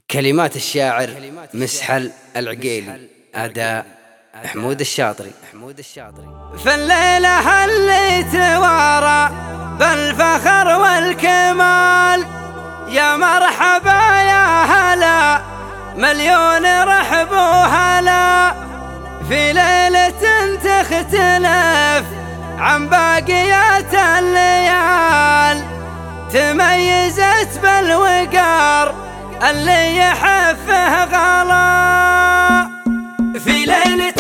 كلمات الشاعر مسحل العقيلي، أداء حمود الشاطري. فالليلة اللي توارى بالفخر والكمال، يا مرحبا يا هلا مليون رحب وهلا، في ليلة تختلف عن باقيات الليال، تميزت بالوقار اللي يحفه غلا، في ليلة